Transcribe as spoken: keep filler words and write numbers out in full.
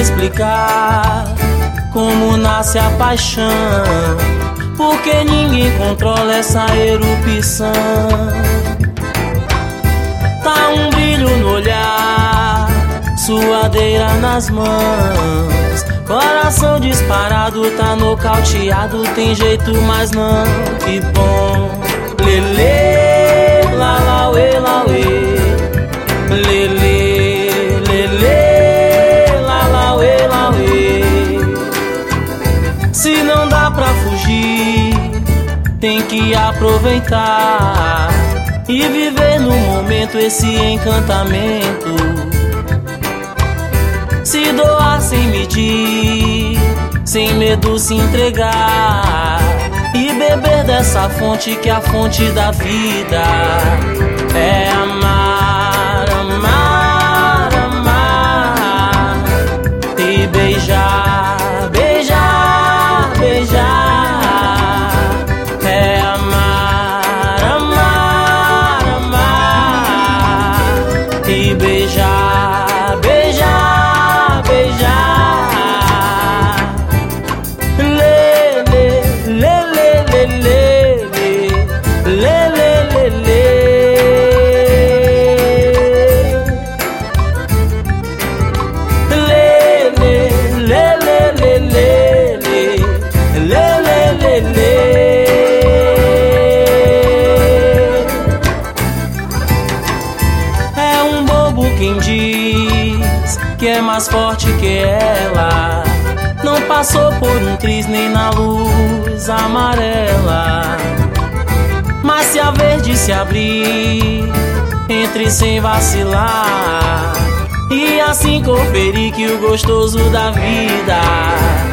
explicar como nasce a paixão, porque ninguém controla essa erupção. Tá um brilho no olhar, suadeira nas mãos, coração disparado, tá nocauteado, tem jeito mas não, que bom. Lelê, la la uê, la uê. Lelê, lelê, la la uê, la uê. Se não dá pra fugir, tem que aproveitar e viver no momento esse encantamento. Se doar sem medir, sem medo se entregar e beber dessa fonte que é a fonte da vida. É amar, amar, amar e beijar, beijar, beijar. É amar, amar, amar e beijar, beijar, beijar. Lê, lê, lê, lê, lê, lê, lê, lê, lê. É um bobo quem diz que é mais forte que ela, não passou por um triz nem na luz amarela. Mas se a verde se abrir, entre sem vacilar e assim conferir que o gostoso da vida